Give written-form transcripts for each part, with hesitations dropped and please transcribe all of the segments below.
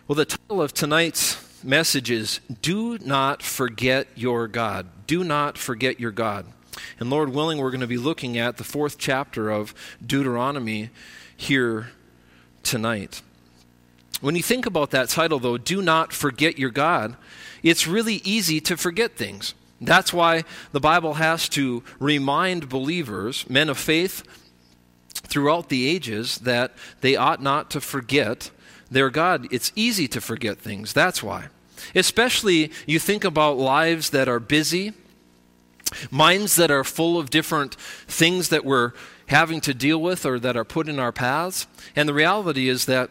Well, the title of tonight's message is Do Not Forget Your God. Do not forget your God. And Lord willing, we're going to be looking at the 4th chapter of Deuteronomy here tonight. When you think about that title, though, Do Not Forget Your God, it's really easy to forget things. That's why the Bible has to remind believers, men of faith, throughout the ages, that they ought not to forget their God. It's easy to forget things. That's why. Especially you think about lives that are busy, minds that are full of different things that we're having to deal with or that are put in our paths. And the reality is that,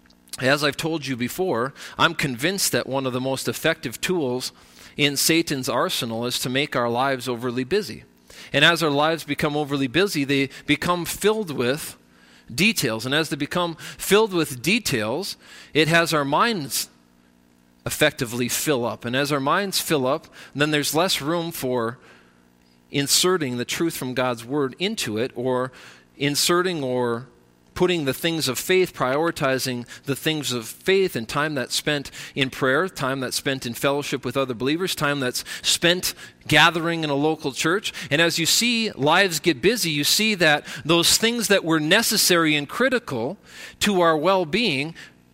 as I've told you before, I'm convinced that one of the most effective tools in Satan's arsenal is to make our lives overly busy. And as our lives become overly busy, they become filled with details. And as they become filled with details, it has our minds effectively fill up. And as our minds fill up, then there's less room for inserting the truth from God's Word into it, or inserting or putting the things of faith, prioritizing the things of faith, and time that's spent in prayer, time that's spent in fellowship with other believers, time that's spent gathering in a local church. And as you see lives get busy, you see that those things that were necessary and critical to our well-being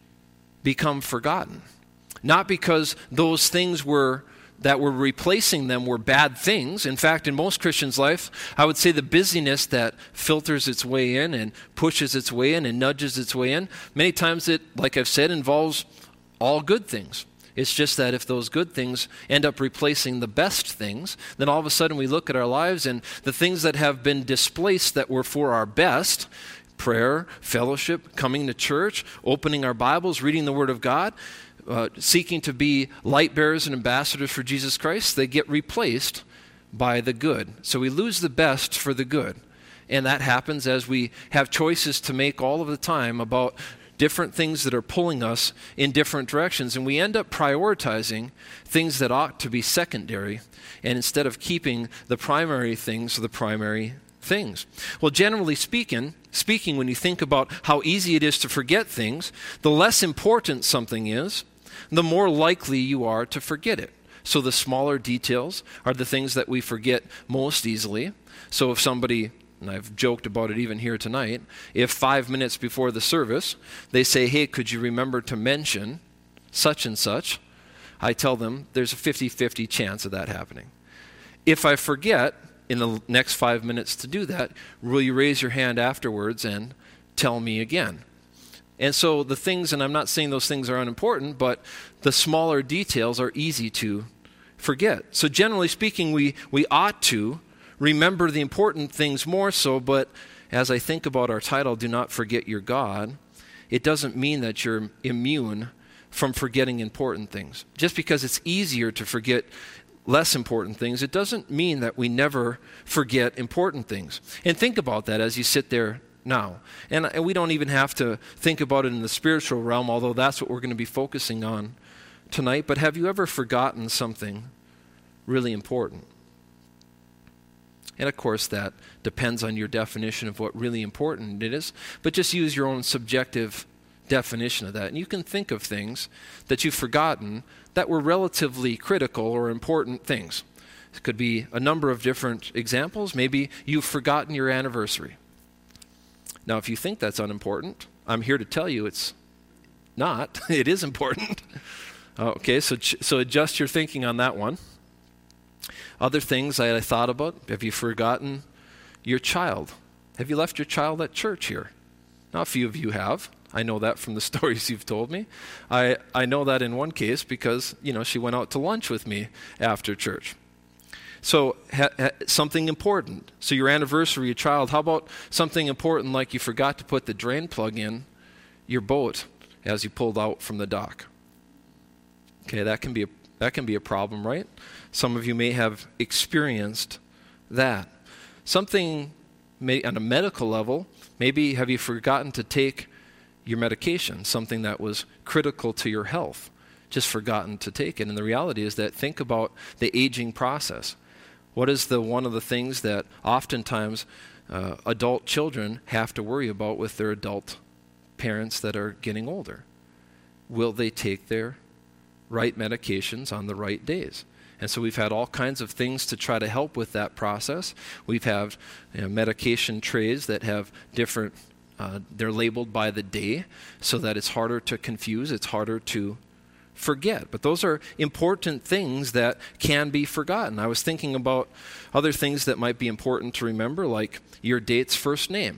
become forgotten. Not because those things that were replacing them were bad things. In fact, in most Christians' life, I would say the busyness that filters its way in and pushes its way in and nudges its way in, many times it, like I've said, involves all good things. It's just that if those good things end up replacing the best things, then all of a sudden we look at our lives and the things that have been displaced that were for our best, prayer, fellowship, coming to church, opening our Bibles, reading the Word of God, seeking to be light bearers and ambassadors for Jesus Christ, they get replaced by the good. So we lose the best for the good. And that happens as we have choices to make all of the time about different things that are pulling us in different directions. And we end up prioritizing things that ought to be secondary, and instead of keeping the primary things the primary things. Well, generally speaking, when you think about how easy it is to forget things, the less important something is, the more likely you are to forget it. So the smaller details are the things that we forget most easily. So if somebody, and I've joked about it even here tonight, if 5 minutes before the service, they say, hey, could you remember to mention such and such? I tell them there's a 50-50 chance of that happening. If I forget in the next 5 minutes to do that, will you raise your hand afterwards and tell me again? And so the things, and I'm not saying those things are unimportant, but the smaller details are easy to forget. So generally speaking, we ought to remember the important things more so, but as I think about our title, Do Not Forget Your God, it doesn't mean that you're immune from forgetting important things. Just because it's easier to forget less important things, it doesn't mean that we never forget important things. And think about that as you sit there now. And we don't even have to think about it in the spiritual realm, although that's what we're going to be focusing on tonight. But have you ever forgotten something really important? And of course, that depends on your definition of what really important it is. But just use your own subjective definition of that. And you can think of things that you've forgotten that were relatively critical or important things. It could be a number of different examples. Maybe you've forgotten your anniversary. Now, if you think that's unimportant, I'm here to tell you it's not. It is important. Okay, so adjust your thinking on that one. Other things I thought about, have you forgotten your child? Have you left your child at church here? Now, a few of you have. I know that from the stories you've told me. I know that in one case because, she went out to lunch with me after church. So something important. So your anniversary, your child. How about something important like you forgot to put the drain plug in your boat as you pulled out from the dock? Okay, that can be a problem, right? Some of you may have experienced that. Something on a medical level, maybe have you forgotten to take your medication, something that was critical to your health, just forgotten to take it. And the reality is that think about the aging process. What is one of the things that oftentimes adult children have to worry about with their adult parents that are getting older? will they take their right medications on the right days? And so we've had all kinds of things to try to help with that process. We've had medication trays that have different, they're labeled by the day so that it's harder to confuse, it's harder to forget. But those are important things that can be forgotten. I was thinking about other things that might be important to remember, like your date's first name.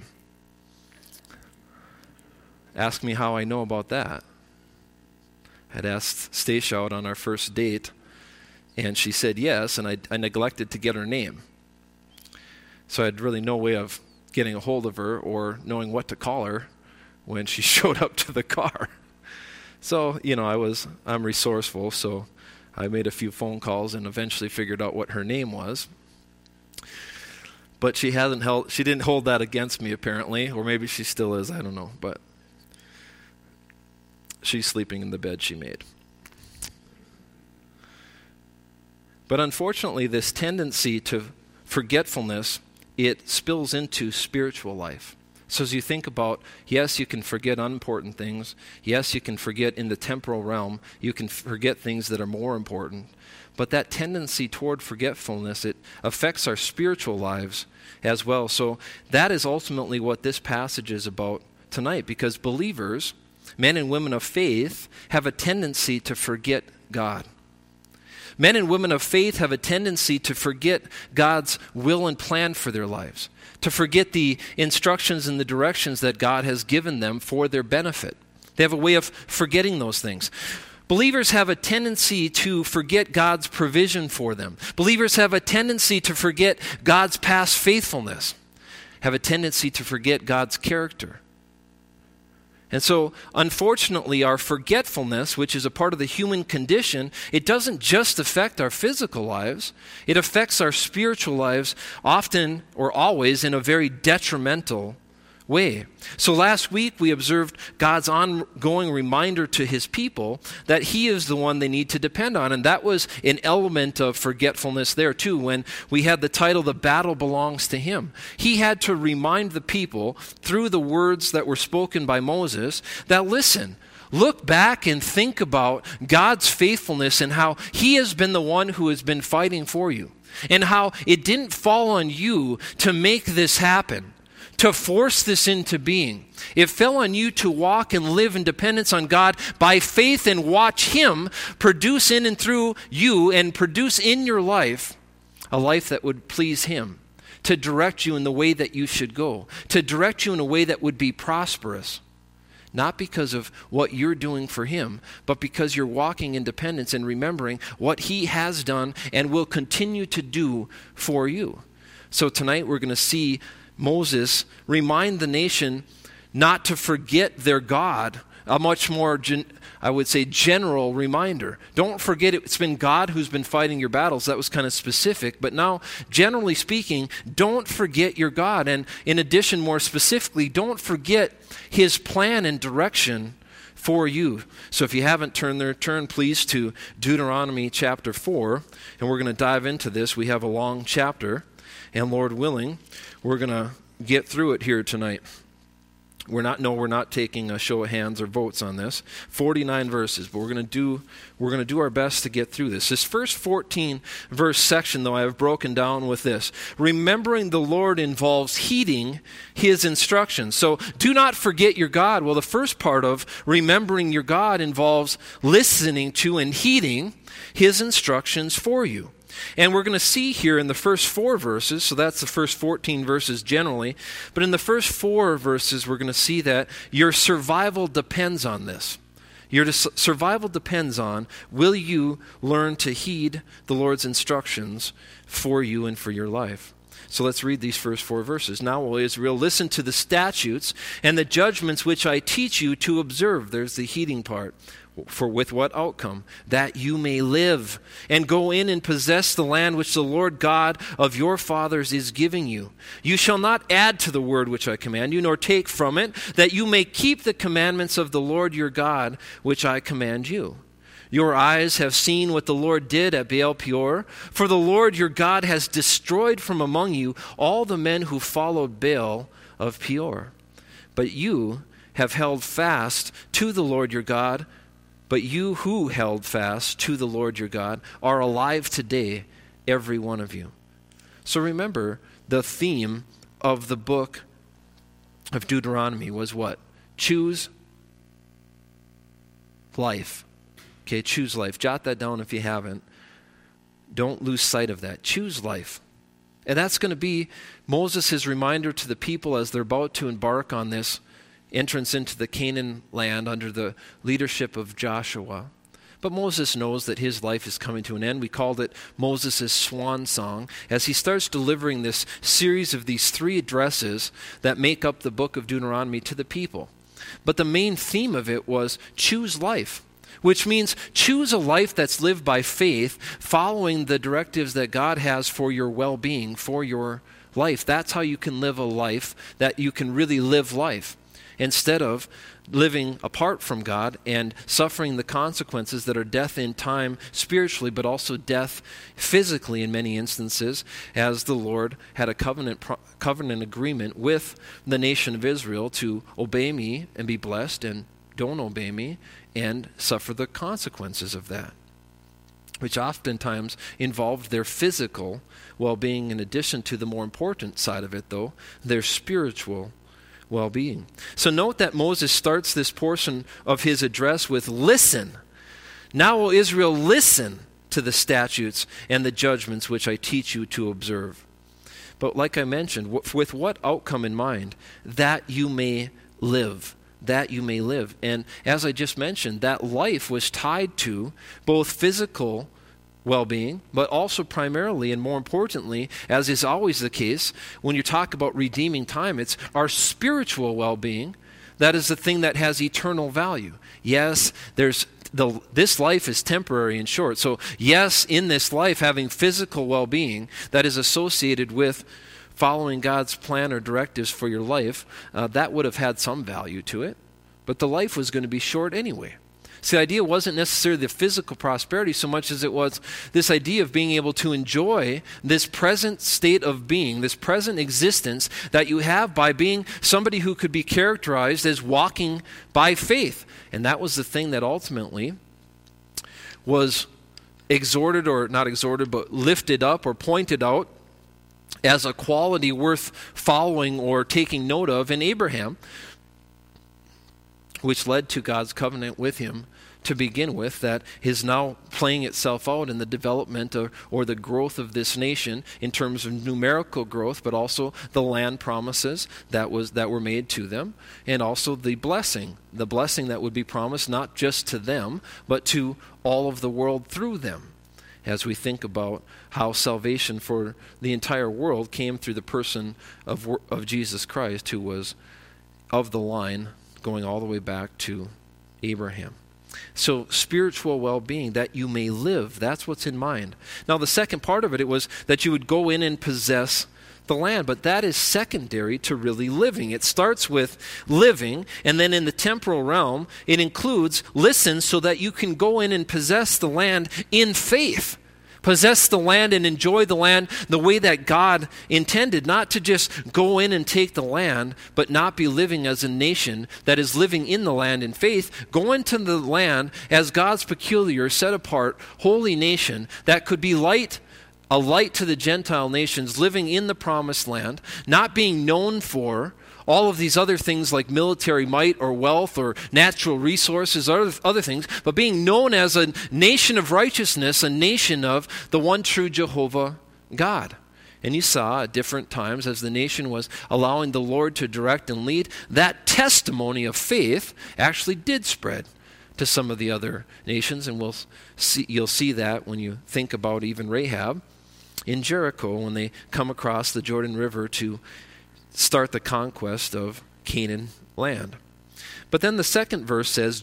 Ask me how I know about that. I'd asked Stacia out on our first date, and she said yes, and I neglected to get her name. So I had really no way of getting a hold of her or knowing what to call her when she showed up to the car. So, I'm resourceful, so I made a few phone calls and eventually figured out what her name was. But she didn't hold that against me apparently, or maybe she still is, I don't know, but she's sleeping in the bed she made. But unfortunately, this tendency to forgetfulness, it spills into spiritual life. So as you think about, yes, you can forget unimportant things. Yes, you can forget in the temporal realm. You can forget things that are more important. But that tendency toward forgetfulness, it affects our spiritual lives as well. So that is ultimately what this passage is about tonight, because believers, men and women of faith, have a tendency to forget God. Men and women of faith have a tendency to forget God's will and plan for their lives, to forget the instructions and the directions that God has given them for their benefit. They have a way of forgetting those things. Believers have a tendency to forget God's provision for them. Believers have a tendency to forget God's past faithfulness, have a tendency to forget God's character. And so, unfortunately, our forgetfulness, which is a part of the human condition, it doesn't just affect our physical lives. It affects our spiritual lives often or always in a very detrimental way. So last week we observed God's ongoing reminder to his people that he is the one they need to depend on. And that was an element of forgetfulness there too, when we had the title, "The Battle Belongs to Him." He had to remind the people through the words that were spoken by Moses that, listen, look back and think about God's faithfulness and how he has been the one who has been fighting for you, and how it didn't fall on you to make this happen, to force this into being. It fell on you to walk and live in dependence on God by faith and watch him produce in and through you and produce in your life a life that would please him, to direct you in the way that you should go, to direct you in a way that would be prosperous. Not because of what you're doing for him, but because you're walking in dependence and remembering what he has done and will continue to do for you. So tonight we're going to see Moses remind the nation not to forget their God, a much more, I would say, general reminder. Don't forget it's been God who's been fighting your battles. That was kind of specific. But now, generally speaking, don't forget your God. And in addition, more specifically, don't forget his plan and direction for you. So if you haven't turned there, turn please to Deuteronomy chapter 4. And we're going to dive into this. We have a long chapter. And Lord willing, we're going to get through it here tonight. We're not taking a show of hands or votes on this. 49 verses, but we're going to do our best to get through this. This first 14 verse section, though, I have broken down with this. Remembering the Lord involves heeding his instructions. So do not forget your God. Well, the first part of remembering your God involves listening to and heeding his instructions for you. And we're going to see here in the first 4 verses, so that's the first 14 verses generally, but in the first 4 verses we're going to see that your survival depends on this. Your survival depends on, will you learn to heed the Lord's instructions for you and for your life? So let's read these first 4 verses. Now, O Israel, listen to the statutes and the judgments which I teach you to observe. There's the heeding part. For with what outcome? That you may live and go in and possess the land which the Lord God of your fathers is giving you. You shall not add to the word which I command you, nor take from it, that you may keep the commandments of the Lord your God, which I command you. Your eyes have seen what the Lord did at Baal Peor, for the Lord your God has destroyed from among you all the men who followed Baal of Peor. But you have held fast to the Lord your God, But you who held fast to the Lord your God are alive today, every one of you. So remember, the theme of the book of Deuteronomy was what? Choose life. Okay, choose life. Jot that down if you haven't. Don't lose sight of that. Choose life. And that's going to be Moses' reminder to the people as they're about to embark on this entrance into the Canaan land under the leadership of Joshua. But Moses knows that his life is coming to an end. We called it Moses' swan song as he starts delivering this series of these 3 addresses that make up the book of Deuteronomy to the people. But the main theme of it was choose life, which means choose a life that's lived by faith, following the directives that God has for your well-being, for your life. That's how you can live a life that you can really live life, instead of living apart from God and suffering the consequences that are death in time spiritually, but also death physically in many instances, as the Lord had a covenant agreement with the nation of Israel to obey me and be blessed, and don't obey me and suffer the consequences of that, which oftentimes involved their physical well-being in addition to the more important side of it, though, their spiritual well-being. So note that Moses starts this portion of his address with, listen. Now, O Israel, listen to the statutes and the judgments which I teach you to observe. But like I mentioned, with what outcome in mind? That you may live. That you may live. And as I just mentioned, that life was tied to both physical well-being, but also primarily and more importantly, as is always the case, when you talk about redeeming time, it's our spiritual well-being that is the thing that has eternal value. Yes, this life is temporary and short. So yes, in this life, having physical well-being that is associated with following God's plan or directives for your life, that would have had some value to it. But the life was going to be short anyway. So the idea wasn't necessarily the physical prosperity so much as it was this idea of being able to enjoy this present state of being, this present existence that you have by being somebody who could be characterized as walking by faith. And that was the thing that ultimately was exhorted, or not exhorted, but lifted up or pointed out as a quality worth following or taking note of in Abraham, which led to God's covenant with him to begin with, that is now playing itself out in the development or the growth of this nation in terms of numerical growth, but also the land promises that were made to them, and also the blessing that would be promised not just to them, but to all of the world through them, as we think about how salvation for the entire world came through the person of Jesus Christ, who was of the line going all the way back to Abraham. So spiritual well-being, that you may live, that's what's in mind. Now the second part of it was that you would go in and possess the land, but that is secondary to really living. It starts with living, and then in the temporal realm, it includes listen so that you can go in and possess the land in faith. Possess the land and enjoy the land the way that God intended, not to just go in and take the land, but not be living as a nation that is living in the land in faith. Go into the land as God's peculiar, set-apart, holy nation that could be a light to the Gentile nations living in the promised land, not being known for all of these other things like military might or wealth or natural resources or other things, but being known as a nation of righteousness, a nation of the one true Jehovah God. And you saw at different times as the nation was allowing the Lord to direct and lead, that testimony of faith actually did spread to some of the other nations. And you'll see that when you think about even Rahab in Jericho when they come across the Jordan River to start the conquest of Canaan land. But then the second verse says,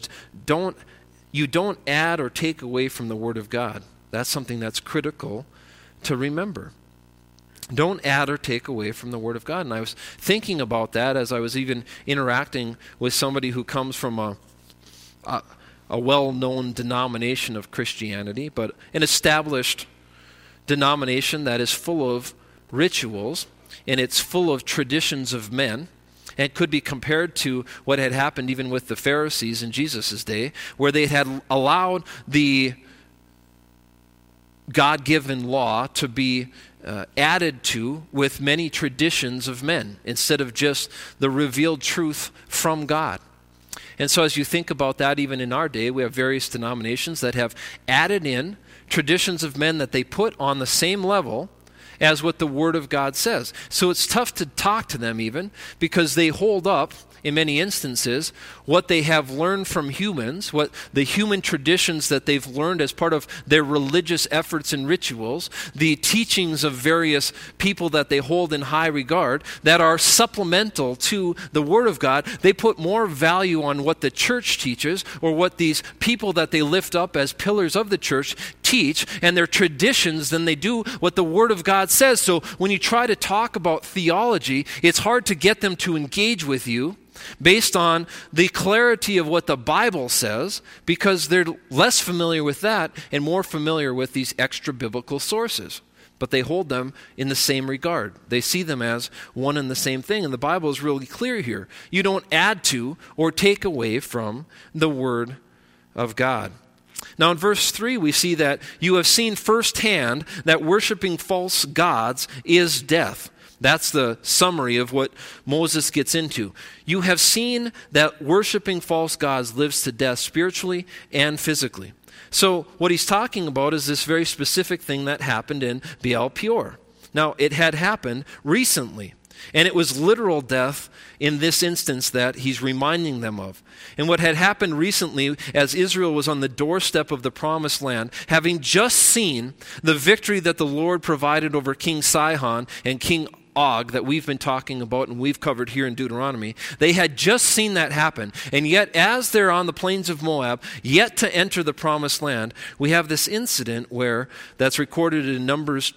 you don't add or take away from the word of God. That's something that's critical to remember. Don't add or take away from the word of God. And I was thinking about that as I was even interacting with somebody who comes from a well-known denomination of Christianity, but an established denomination that is full of rituals, and it's full of traditions of men, And it could be compared to what had happened even with the Pharisees in Jesus' day, where they had allowed the God-given law to be added to with many traditions of men instead of just the revealed truth from God. And so as you think about that, even in our day, we have various denominations that have added in traditions of men that they put on the same level as what the Word of God says. So it's tough to talk to them even because they hold up, in many instances, what they have learned from humans, what the human traditions that they've learned as part of their religious efforts and rituals, the teachings of various people that they hold in high regard that are supplemental to the Word of God. They put more value on what the church teaches or what these people that they lift up as pillars of the church teach and their traditions than they do what the Word of God says. So when you try to talk about theology, it's hard to get them to engage with you based on the clarity of what the Bible says, because they're less familiar with that and more familiar with these extra biblical sources. But they hold them in the same regard. They see them as one and the same thing. And the Bible is really clear here. You don't add to or take away from the Word of God. Now in verse 3 we see that you have seen firsthand that worshiping false gods is death. That's the summary of what Moses gets into. You have seen that worshiping false gods lives to death spiritually and physically. So what he's talking about is this very specific thing that happened in Baal Peor. Now, it had happened recently, and it was literal death in this instance that he's reminding them of. And what had happened recently, as Israel was on the doorstep of the Promised Land, having just seen the victory that the Lord provided over King Sihon and King Og that we've been talking about and we've covered here in Deuteronomy, they had just seen that happen. And yet, as they're on the plains of Moab, yet to enter the Promised Land, we have this incident where that's recorded in Numbers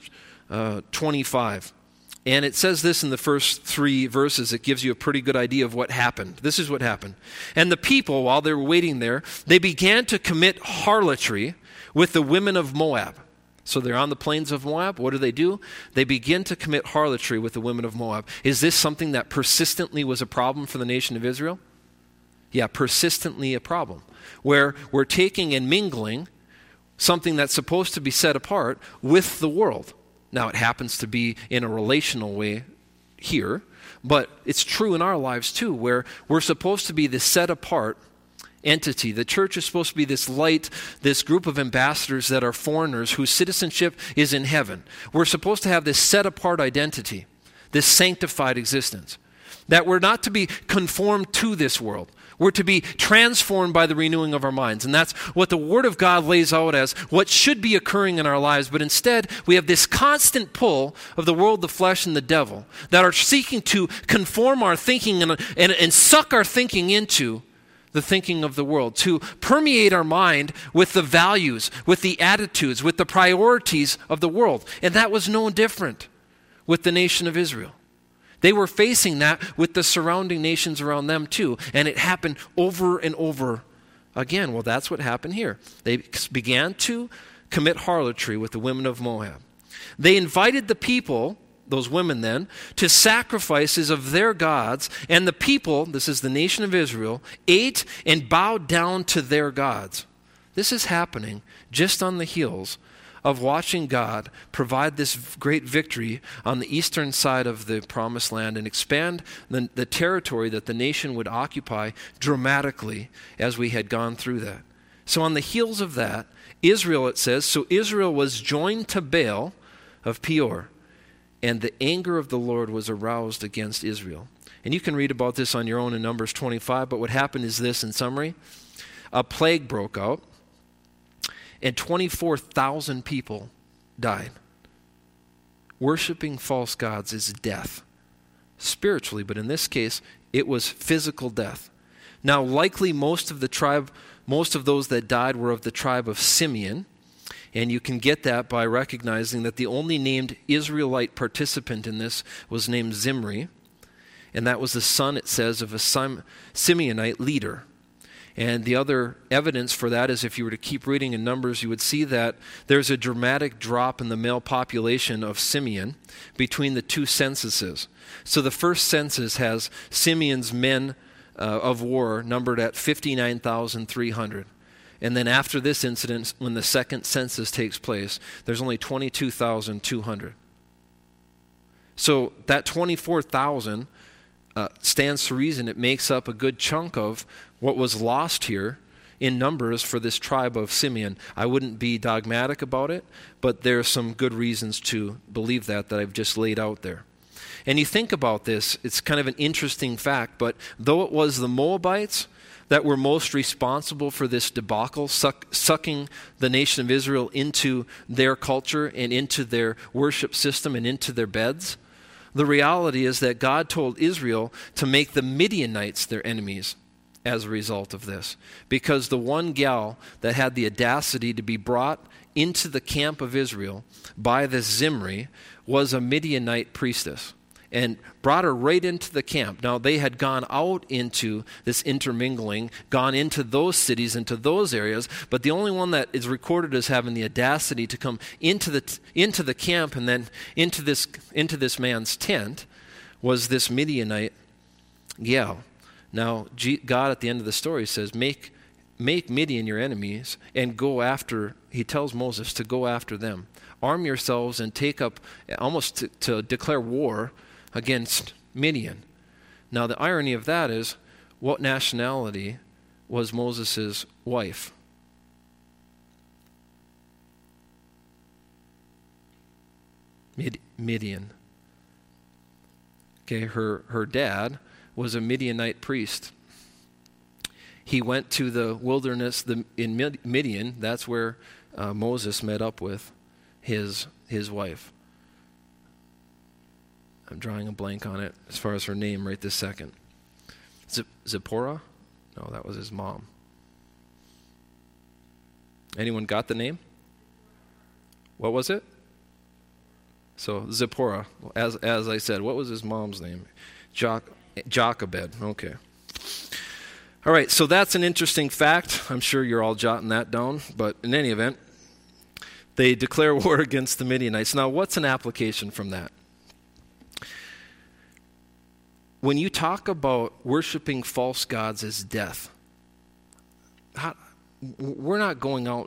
25. And it says this in the first 3 verses. It gives you a pretty good idea of what happened. This is what happened. And the people, while they were waiting there, they began to commit harlotry with the women of Moab. So they're on the plains of Moab. What do? They begin to commit harlotry with the women of Moab. Is this something that persistently was a problem for the nation of Israel? Yeah, persistently a problem. Where we're taking and mingling something that's supposed to be set apart with the world. Now, it happens to be in a relational way here, but it's true in our lives too, where we're supposed to be this set apart entity. The church is supposed to be this light, this group of ambassadors that are foreigners whose citizenship is in heaven. We're supposed to have this set apart identity, this sanctified existence, that we're not to be conformed to this world. We're to be transformed by the renewing of our minds. And that's what the Word of God lays out as what should be occurring in our lives. But instead, we have this constant pull of the world, the flesh, and the devil that are seeking to conform our thinking and suck our thinking into the thinking of the world, to permeate our mind with the values, with the attitudes, with the priorities of the world. And that was no different with the nation of Israel. They were facing that with the surrounding nations around them too, and it happened over and over again. Well, that's what happened here. They began to commit harlotry with the women of Moab. They invited the people, those women then, to sacrifices of their gods, and the people, this is the nation of Israel, ate and bowed down to their gods. This is happening just on the heels of watching God provide this great victory on the eastern side of the Promised Land and expand the territory that the nation would occupy dramatically as we had gone through that. So on the heels of that, Israel, it says, so Israel was joined to Baal of Peor, and the anger of the Lord was aroused against Israel. And you can read about this on your own in Numbers 25, but what happened is this in summary. A plague broke out, and 24,000 people died. Worshipping false gods is death, spiritually, but in this case, it was physical death. Now, likely most of those that died were of the tribe of Simeon, and you can get that by recognizing that the only named Israelite participant in this was named Zimri, and that was the son, it says, of a Simeonite leader. And the other evidence for that is if you were to keep reading in Numbers, you would see that there's a dramatic drop in the male population of Simeon between the two censuses. So the first census has Simeon's men of war numbered at 59,300. And then after this incident, when the second census takes place, there's only 22,200. So that 24,000 stands to reason it makes up a good chunk of what was lost here in Numbers for this tribe of Simeon. I wouldn't be dogmatic about it, but there are some good reasons to believe that I've just laid out there. And you think about this, it's kind of an interesting fact, but though it was the Moabites that were most responsible for this debacle, sucking the nation of Israel into their culture and into their worship system and into their beds, the reality is that God told Israel to make the Midianites their enemies as a result of this. Because the one gal that had the audacity to be brought into the camp of Israel by this Zimri was a Midianite priestess, and brought her right into the camp. Now, they had gone out into this intermingling, gone into those cities, into those areas, but the only one that is recorded as having the audacity to come into the camp and then into this man's tent was this Midianite gal. Now, God at the end of the story says, make Midian your enemies and go after, he tells Moses to go after them. Arm yourselves and take up, almost to declare war against Midian. Now, the irony of that is, what nationality was Moses' wife? Midian. Okay, her dad was a Midianite priest. He went to the wilderness in Midian. That's where Moses met up with his wife. I'm drawing a blank on it as far as her name right this second. Zipporah? No, that was his mom. Anyone got the name? What was it? So Zipporah, as I said, what was his mom's name? Jochebed. Okay. All right, so that's an interesting fact. I'm sure you're all jotting that down, but in any event, they declare war against the Midianites. Now, what's an application from that? When you talk about worshiping false gods as death, we're not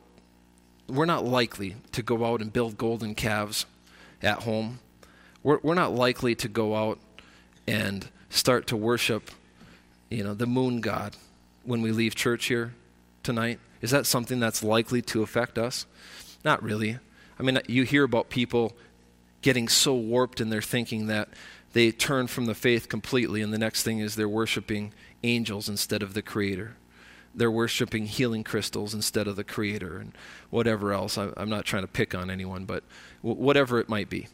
likely to go out and build golden calves at home. We're not likely to go out and start to worship, the moon god when we leave church here tonight. Is that something that's likely to affect us? Not really. I mean, you hear about people getting so warped in their thinking that they turn from the faith completely, and the next thing is they're worshiping angels instead of the Creator. They're worshiping healing crystals instead of the Creator, and whatever else. I'm not trying to pick on anyone, but whatever it might be.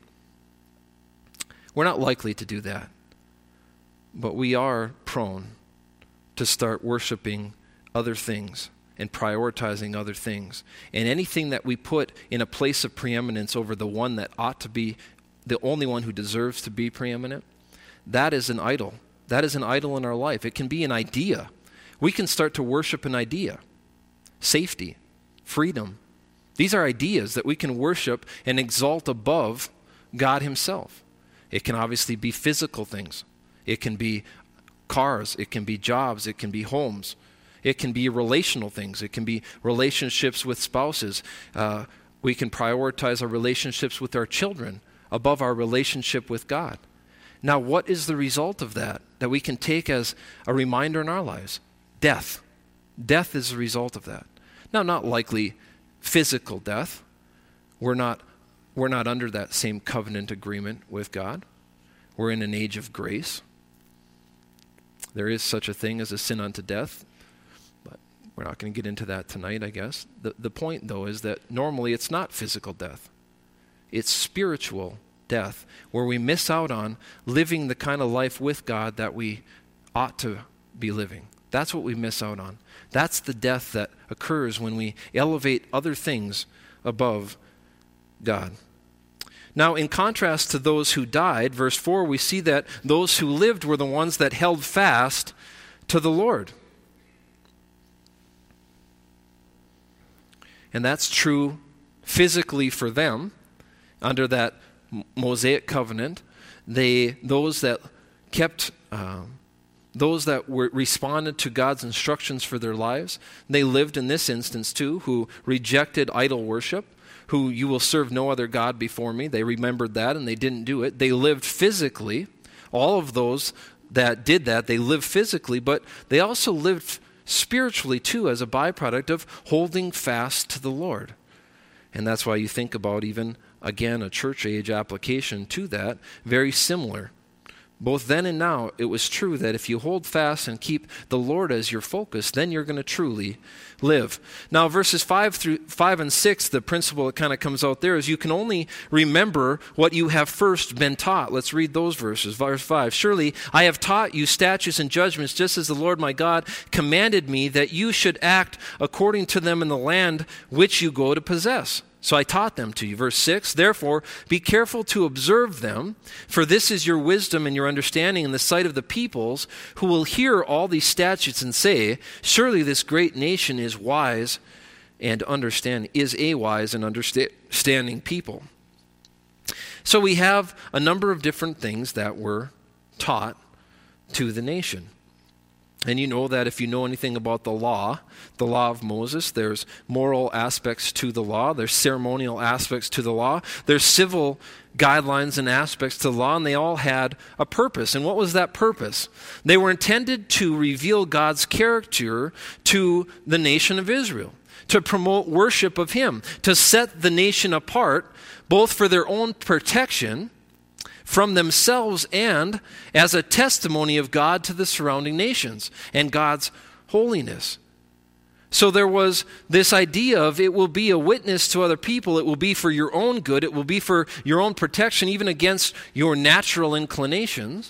We're not likely to do that, but we are prone to start worshiping other things and prioritizing other things. And anything that we put in a place of preeminence over the one that ought to be the only one who deserves to be preeminent, that is an idol. That is an idol in our life. It can be an idea. We can start to worship an idea. Safety, freedom. These are ideas that we can worship and exalt above God himself. It can obviously be physical things. It can be cars. It can be jobs. It can be homes. It can be relational things. It can be relationships with spouses. We can prioritize our relationships with our children above our relationship with God. Now, what is the result of that we can take as a reminder in our lives? Death. Death is the result of that. Now, not likely physical death. We're not under that same covenant agreement with God. We're in an age of grace. There is such a thing as a sin unto death, but we're not going to get into that tonight, I guess. The point, though, is that normally it's not physical death. It's spiritual death, where we miss out on living the kind of life with God that we ought to be living. That's what we miss out on. That's the death that occurs when we elevate other things above God. Now, in contrast to those who died, verse 4, we see that those who lived were the ones that held fast to the Lord. And that's true physically for them under that Mosaic covenant. Those that responded to God's instructions for their lives, they lived in this instance too, who rejected idol worship, who you will serve no other God before me. They remembered that and they didn't do it. They lived physically. All of those that did that, they lived physically, but they also lived spiritually too as a byproduct of holding fast to the Lord. And that's why you think about even, again, a church age application to that, very similar. Both then and now, it was true that if you hold fast and keep the Lord as your focus, then you're going to truly live. Now, verses 5 and 6, the principle that kind of comes out there is you can only remember what you have first been taught. Let's read those verses. Verse 5, surely I have taught you statutes and judgments, just as the Lord my God commanded me, that you should act according to them in the land which you go to possess. So I taught them to you. Verse 6, therefore, be careful to observe them, for this is your wisdom and your understanding in the sight of the peoples, who will hear all these statutes and say, surely this great nation is wise and a wise and understanding people. So we have a number of different things that were taught to the nation. And you know that if you know anything about the law of Moses, there's moral aspects to the law, there's ceremonial aspects to the law, there's civil guidelines and aspects to the law, and they all had a purpose. And what was that purpose? They were intended to reveal God's character to the nation of Israel, to promote worship of Him, to set the nation apart, both for their own protection from themselves and as a testimony of God to the surrounding nations and God's holiness. So there was this idea of it will be a witness to other people, it will be for your own good, it will be for your own protection, even against your natural inclinations,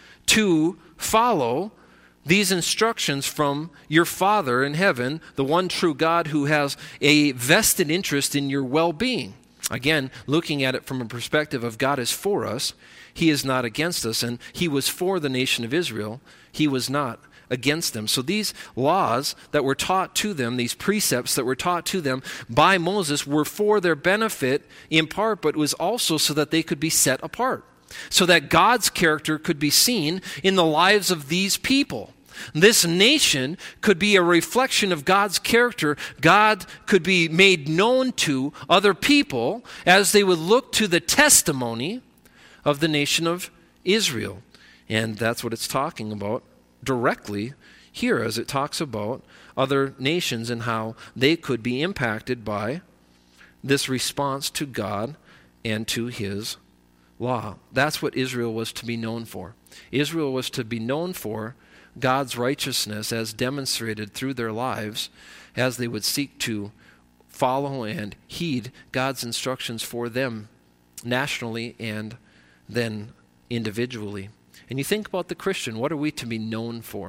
to follow these instructions from your Father in heaven, the one true God who has a vested interest in your well-being. Again, looking at it from a perspective of God is for us, He is not against us, and He was for the nation of Israel. He was not against them. So these laws that were taught to them, these precepts that were taught to them by Moses were for their benefit in part, but it was also so that they could be set apart, so that God's character could be seen in the lives of these people. This nation could be a reflection of God's character. God could be made known to other people as they would look to the testimony of the nation of Israel. And that's what it's talking about directly here as it talks about other nations and how they could be impacted by this response to God and to His law. That's what Israel was to be known for. Israel was to be known for God's righteousness as demonstrated through their lives as they would seek to follow and heed God's instructions for them nationally and then individually. And you think about the Christian, what are we to be known for?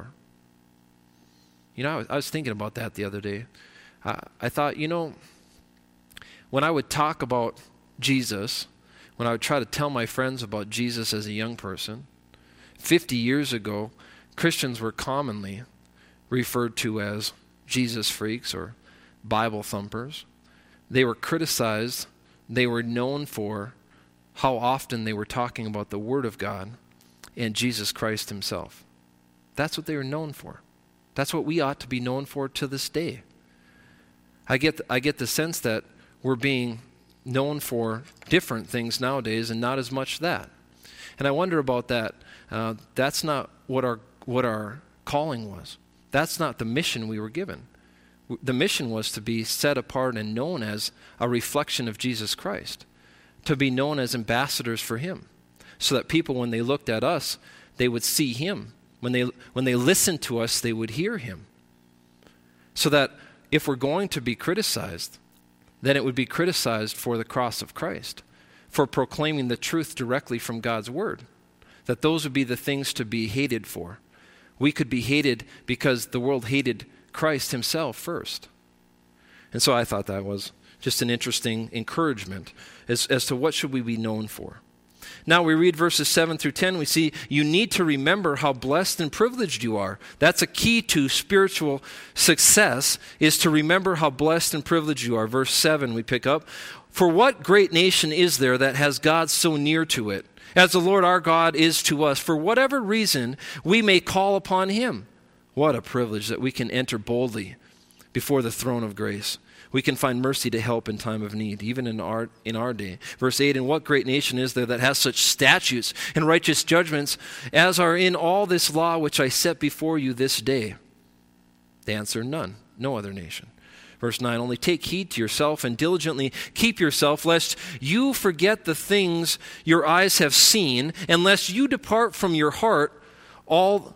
You know, I was thinking about that the other day. I thought, when I would talk about Jesus, when I would try to tell my friends about Jesus as a young person, 50 years ago, Christians were commonly referred to as Jesus freaks or Bible thumpers. They were criticized. They were known for how often they were talking about the Word of God and Jesus Christ Himself. That's what they were known for. That's what we ought to be known for to this day. I get the sense that we're being known for different things nowadays and not as much that. And I wonder about that. That's not what our calling was. That's not the mission we were given. The mission was to be set apart and known as a reflection of Jesus Christ, to be known as ambassadors for Him, so that people, when they looked at us, they would see Him. When they listened to us, they would hear Him. So that if we're going to be criticized, then it would be criticized for the cross of Christ, for proclaiming the truth directly from God's Word, that those would be the things to be hated for. We could be hated because the world hated Christ Himself first. And so I thought that was just an interesting encouragement as to what should we be known for. Now we read verses 7 through 10. We see you need to remember how blessed and privileged you are. That's a key to spiritual success, is to remember how blessed and privileged you are. Verse 7 we pick up. For what great nation is there that has God so near to it, as the Lord our God is to us? For whatever reason we may call upon him. What a privilege that we can enter boldly before the throne of grace. We can find mercy to help in time of need, even in our day. Verse 8, and what great nation is there that has such statutes and righteous judgments as are in all this law which I set before you this day? The answer, none, no other nation. Verse 9, only take heed to yourself and diligently keep yourself, lest you forget the things your eyes have seen, unless they depart from your heart all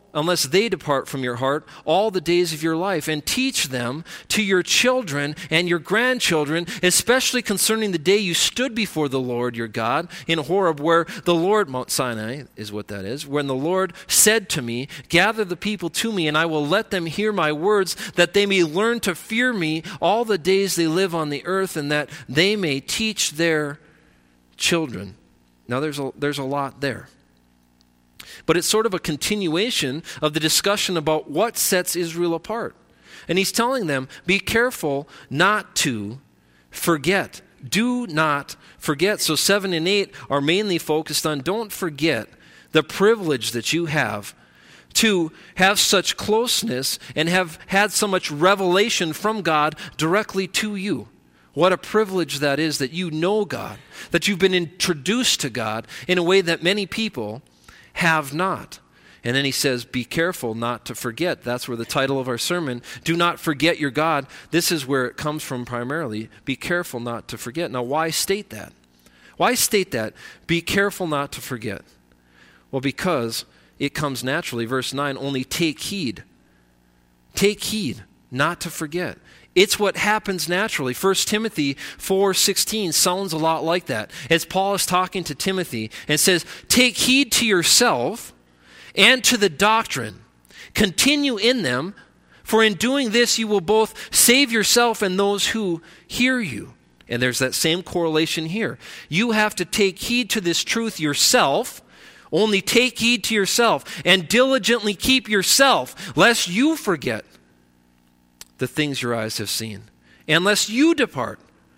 the days of your life, and teach them to your children and your grandchildren, especially concerning the day you stood before the Lord your God in Horeb, where the Lord, Mount Sinai is what that is, when the Lord said to me, gather the people to me, and I will let them hear my words, that they may learn to fear me all the days they live on the earth, and that they may teach their children. Now there's a lot there. But it's sort of a continuation of the discussion about what sets Israel apart. And he's telling them, be careful not to forget. Do not forget. So 7 and 8 are mainly focused on don't forget the privilege that you have to have such closeness and have had so much revelation from God directly to you. What a privilege that is, that you know God, that you've been introduced to God in a way that many people have not. And then he says, be careful not to forget. That's where the title of our sermon, do not forget your God. This is where it comes from primarily. Be careful not to forget. Now, why state that? Why state that? Be careful not to forget. Well, because it comes naturally. Verse 9, only take heed. Take heed not to forget. It's what happens naturally. 1 Timothy 4:16 sounds a lot like that. As Paul is talking to Timothy and says, take heed to yourself and to the doctrine. Continue in them, for in doing this you will both save yourself and those who hear you. And there's that same correlation here. You have to take heed to this truth yourself. Only take heed to yourself and diligently keep yourself, lest you forget the things your eyes have seen. Unless they depart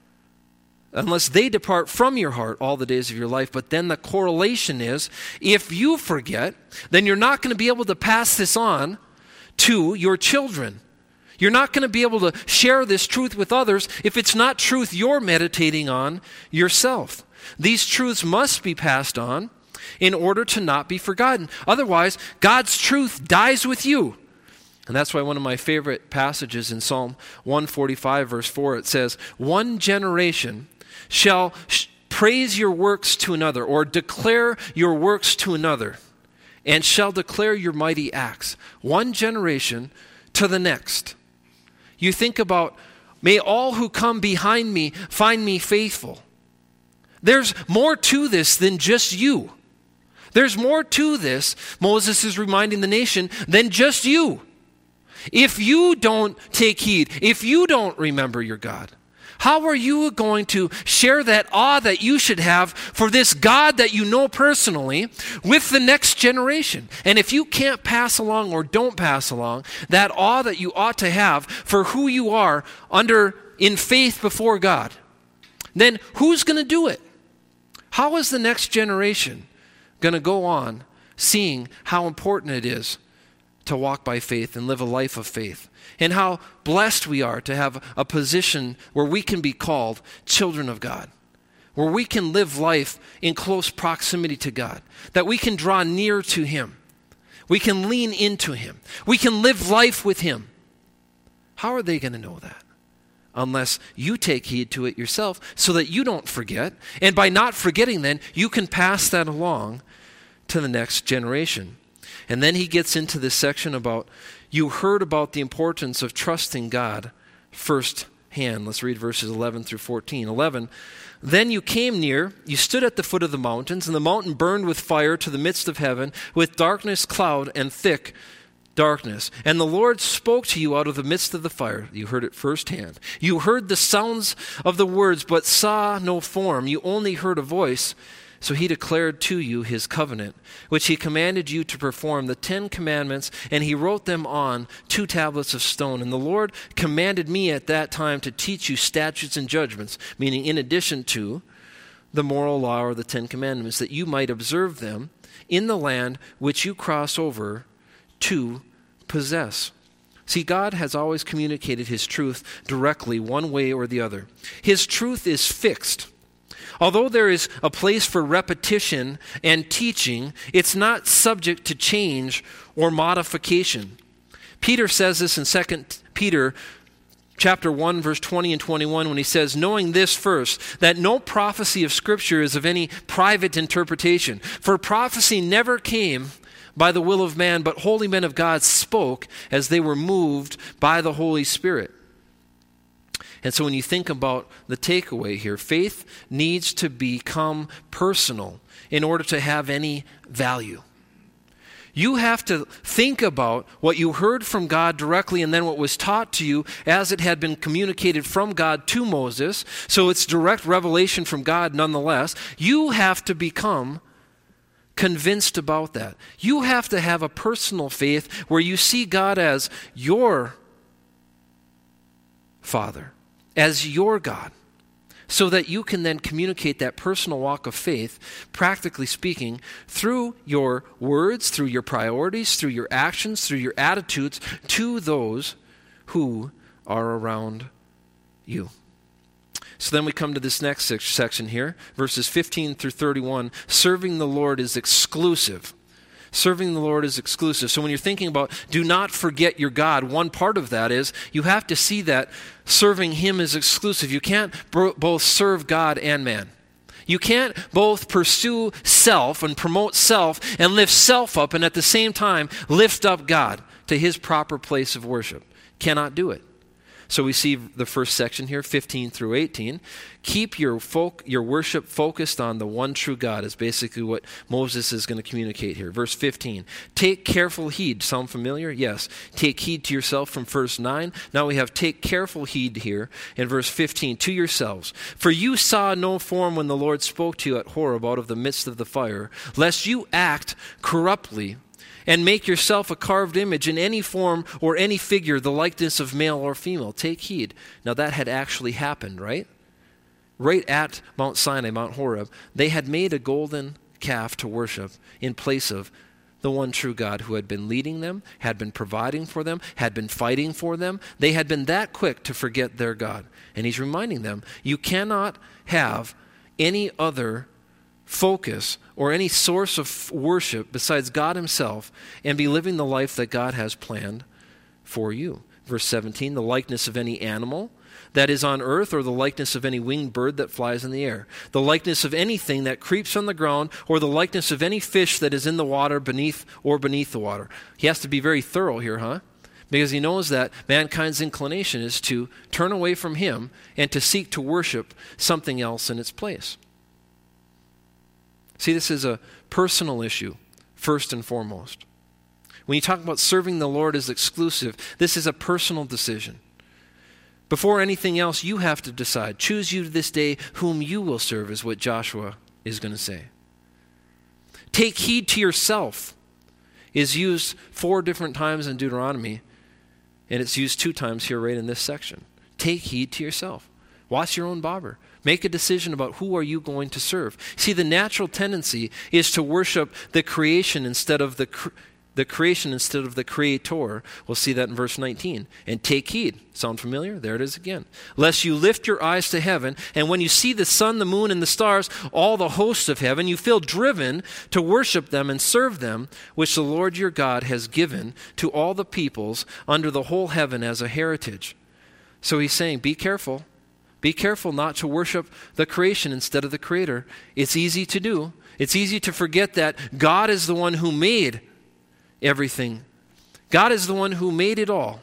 from your heart all the days of your life. But then the correlation is, if you forget, then you're not going to be able to pass this on to your children. You're not going to be able to share this truth with others if it's not truth you're meditating on yourself. These truths must be passed on in order to not be forgotten. Otherwise, God's truth dies with you. And that's why one of my favorite passages in Psalm 145, verse 4, it says, one generation shall praise your works to another, or declare your works to another, and shall declare your mighty acts. One generation to the next. You think about, may all who come behind me find me faithful. There's more to this than just you. There's more to this, Moses is reminding the nation, than just you. If you don't take heed, if you don't remember your God, how are you going to share that awe that you should have for this God that you know personally with the next generation? And if you can't pass along or don't pass along that awe that you ought to have for who you are in faith before God, then who's going to do it? How is the next generation going to go on seeing how important it is to walk by faith and live a life of faith, and how blessed we are to have a position where we can be called children of God, where we can live life in close proximity to God, that we can draw near to Him, we can lean into Him, we can live life with Him? How are they going to know that? Unless you take heed to it yourself so that you don't forget, and by not forgetting then, you can pass that along to the next generation. And then he gets into this section about, you heard about the importance of trusting God firsthand. Let's read verses 11 through 14. 11, then you came near, you stood at the foot of the mountains, and the mountain burned with fire to the midst of heaven, with darkness, cloud, and thick darkness. And the Lord spoke to you out of the midst of the fire. You heard it firsthand. You heard the sounds of the words, but saw no form. You only heard a voice So he declared to you his covenant, which he commanded you to perform, the 10 commandments, and he wrote them on 2 tablets of stone. And the Lord commanded me at that time to teach you statutes and judgments, meaning in addition to the moral law or the 10 commandments, that you might observe them in the land which you cross over to possess. See, God has always communicated his truth directly, one way or the other. His truth is fixed. Although there is a place for repetition and teaching, it's not subject to change or modification. Peter says this in 2 Peter chapter 1, verse 20 and 21, when he says, knowing this first, that no prophecy of Scripture is of any private interpretation. For prophecy never came by the will of man, but holy men of God spoke as they were moved by the Holy Spirit. And so when you think about the takeaway here, faith needs to become personal in order to have any value. You have to think about what you heard from God directly and then what was taught to you as it had been communicated from God to Moses. So it's direct revelation from God nonetheless. You have to become convinced about that. You have to have a personal faith where you see God as your Father, as your God, so that you can then communicate that personal walk of faith, practically speaking, through your words, through your priorities, through your actions, through your attitudes, to those who are around you. So then we come to this next section here, verses 15 through 31. Serving the Lord is exclusive. Serving the Lord is exclusive. So when you're thinking about do not forget your God, one part of that is you have to see that serving him is exclusive. You can't both serve God and man. You can't both pursue self and promote self and lift self up and at the same time lift up God to his proper place of worship. Cannot do it. So we see the first section here, 15 through 18. Keep your worship focused on the one true God is basically what Moses is going to communicate here. Verse 15. Take careful heed. Sound familiar? Yes. Take heed to yourself from verse 9. Now we have take careful heed here in verse 15. To yourselves. For you saw no form when the Lord spoke to you at Horeb out of the midst of the fire, lest you act corruptly and make yourself a carved image in any form or any figure, the likeness of male or female. Take heed. Now that had actually happened, right? Right at Mount Sinai, Mount Horeb, they had made a golden calf to worship in place of the one true God who had been leading them, had been providing for them, had been fighting for them. They had been that quick to forget their God. And he's reminding them, you cannot have any other focus or any source of worship besides God himself and be living the life that God has planned for you. Verse 17, the likeness of any animal that is on earth or the likeness of any winged bird that flies in the air, the likeness of anything that creeps on the ground or the likeness of any fish that is in the water beneath the water. He has to be very thorough here, huh? Because he knows that mankind's inclination is to turn away from him and to seek to worship something else in its place. See, this is a personal issue, first and foremost. When you talk about serving the Lord as exclusive, this is a personal decision. Before anything else, you have to decide. Choose you this day whom you will serve, is what Joshua is going to say. Take heed to yourself is used 4 different times in Deuteronomy, and it's used 2 times here right in this section. Take heed to yourself. Watch your own barber. Make a decision about who are you going to serve. See, the natural tendency is to worship the creation instead of the creation instead of the creator. We'll see that in verse 19. And take heed. Sound familiar? There it is again. Lest you lift your eyes to heaven, and when you see the sun, the moon, and the stars, all the hosts of heaven, you feel driven to worship them and serve them, which the Lord your God has given to all the peoples under the whole heaven as a heritage. So he's saying, be careful. Be careful not to worship the creation instead of the creator. It's easy to do. It's easy to forget that God is the one who made everything. God is the one who made it all.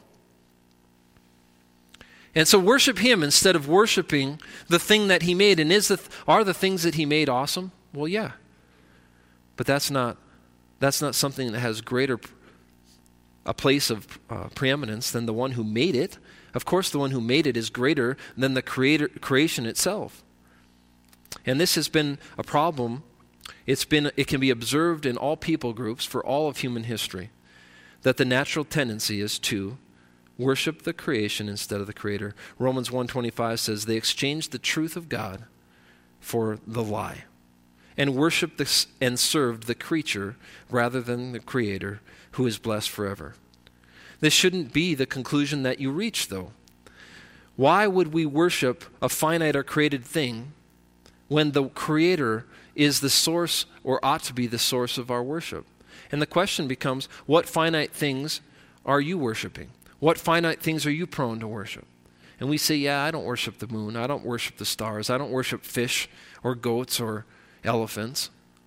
And so worship him instead of worshiping the thing that he made. And are the things that he made awesome? Well, yeah. But that's not something that has a place of preeminence than the one who made it. Of course, the one who made it is greater than the creation itself. And this has been a problem It can be observed in all people groups for all of human history that the natural tendency is to worship the creation instead of the Creator. Romans 1:25 says they exchanged the truth of God for the lie and worshiped and served the creature rather than the Creator, who is blessed forever. This shouldn't be the conclusion that you reach, though. Why would we worship a finite or created thing when the Creator is the source, or ought to be the source, of our worship? And the question becomes, what finite things are you worshiping? What finite things are you prone to worship? And we say, yeah, I don't worship the moon. I don't worship the stars. I don't worship fish or goats or elephants.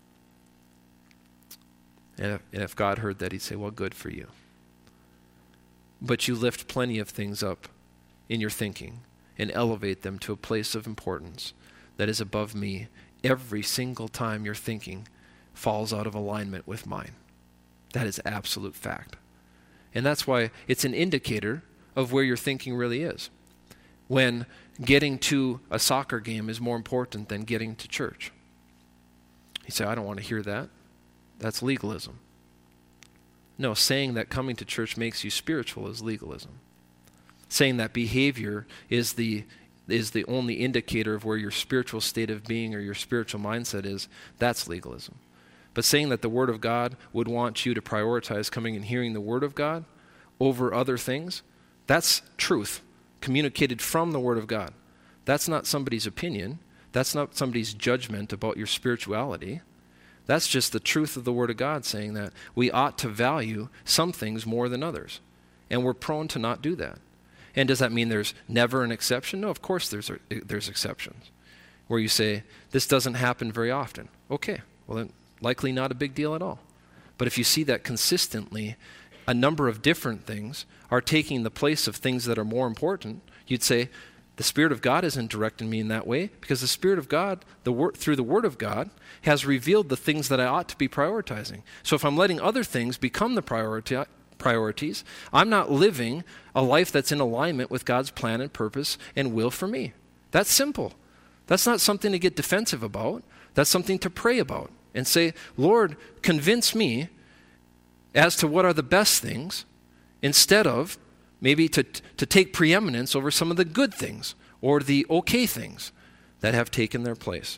And if God heard that, he'd say, well, good for you. But you lift plenty of things up in your thinking and elevate them to a place of importance that is above me every single time your thinking falls out of alignment with mine. That is absolute fact. And that's why it's an indicator of where your thinking really is. When getting to a soccer game is more important than getting to church. You say, I don't want to hear that. That's legalism. No, saying that coming to church makes you spiritual is legalism. Saying that behavior is the only indicator of where your spiritual state of being or your spiritual mindset is, that's legalism. But saying that the Word of God would want you to prioritize coming and hearing the Word of God over other things, that's truth communicated from the Word of God. That's not somebody's opinion. That's not somebody's judgment about your spirituality. That's just the truth of the Word of God saying that we ought to value some things more than others. And we're prone to not do that. And does that mean there's never an exception? No, of course there's exceptions. Where you say, this doesn't happen very often. Okay, well then likely not a big deal at all. But if you see that consistently, a number of different things are taking the place of things that are more important, you'd say, the Spirit of God isn't directing me in that way, because the Spirit of God, through the Word of God, has revealed the things that I ought to be prioritizing. So if I'm letting other things become the priorities, I'm not living a life that's in alignment with God's plan and purpose and will for me. That's simple. That's not something to get defensive about. That's something to pray about and say, Lord, convince me as to what are the best things, instead of maybe to take preeminence over some of the good things or the okay things that have taken their place.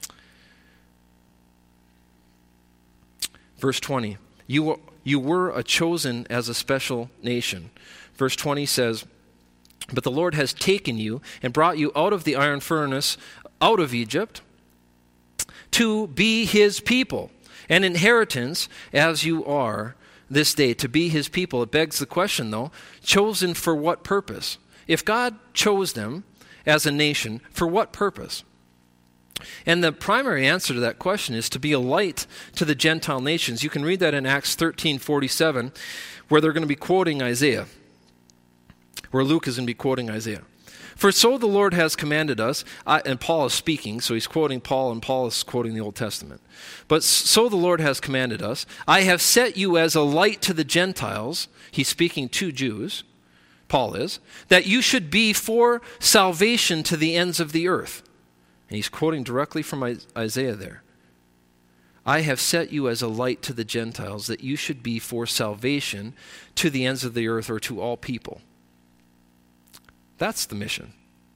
Verse 20, you were a chosen as a special nation. Verse 20 says, but the Lord has taken you and brought you out of the iron furnace, out of Egypt, to be his people, an inheritance as you are this day, to be his people. It begs the question, though, chosen for what purpose? If God chose them as a nation, for what purpose? And the primary answer to that question is to be a light to the Gentile nations. You can read that in Acts 13:47, where they're going to be quoting Isaiah, where Luke is going to be quoting Isaiah. For so the Lord has commanded us, and Paul is speaking, so he's quoting Paul, and Paul is quoting the Old Testament. But so the Lord has commanded us, I have set you as a light to the Gentiles, he's speaking to Jews, Paul is, that you should be for salvation to the ends of the earth. And he's quoting directly from Isaiah there. I have set you as a light to the Gentiles, that you should be for salvation to the ends of the earth, or to all people. That's the mission.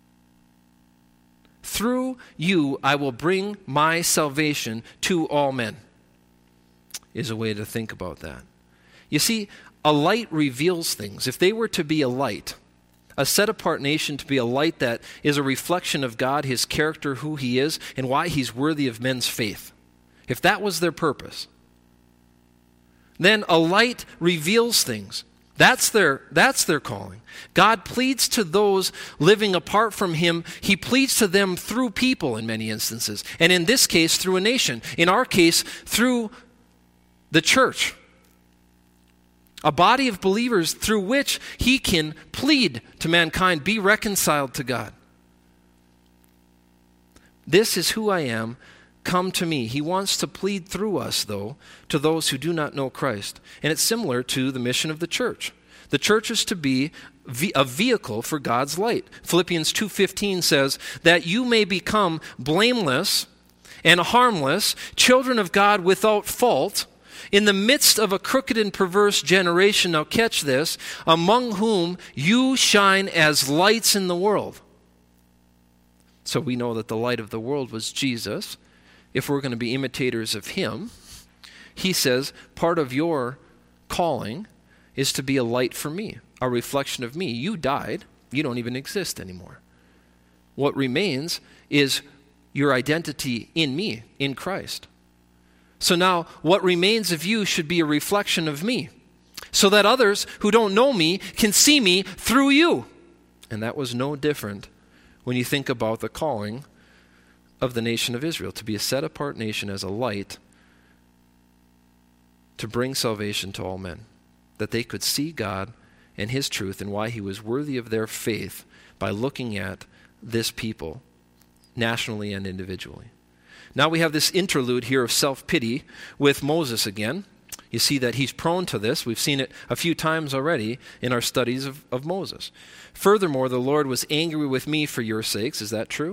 Through you, I will bring my salvation to all men, is a way to think about that. You see, a light reveals things. If they were to be a light, a set-apart nation to be a light that is a reflection of God, his character, who he is, and why he's worthy of men's faith, if that was their purpose, then a light reveals things. That's their calling. God pleads to those living apart from him. He pleads to them through people in many instances. And in this case, through a nation. In our case, through the church. A body of believers through which he can plead to mankind, be reconciled to God. This is who I am. Come to me. He wants to plead through us, though, to those who do not know Christ. And it's similar to the mission of the church. The church is to be a vehicle for God's light. Philippians 2:15 says that you may become blameless and harmless, children of God without fault, in the midst of a crooked and perverse generation, now catch this, among whom you shine as lights in the world. So we know that the light of the world was Jesus. If we're going to be imitators of him, he says, part of your calling is to be a light for me, a reflection of me. You died. You don't even exist anymore. What remains is your identity in me, in Christ. So now what remains of you should be a reflection of me, so that others who don't know me can see me through you. And that was no different when you think about the calling of the nation of Israel, to be a set-apart nation as a light to bring salvation to all men, that they could see God and his truth and why he was worthy of their faith by looking at this people nationally and individually. Now we have this interlude here of self-pity with Moses again. You see that he's prone to this. We've seen it a few times already in our studies of Moses. Furthermore, the Lord was angry with me for your sakes. Is that true?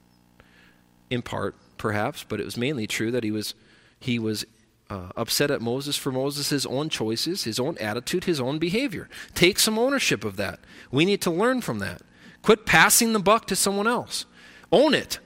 In part, perhaps, but it was mainly true that he was upset at Moses for Moses' own choices, his own attitude, his own behavior. Take some ownership of that. We need to learn from that. Quit passing the buck to someone else. Own it.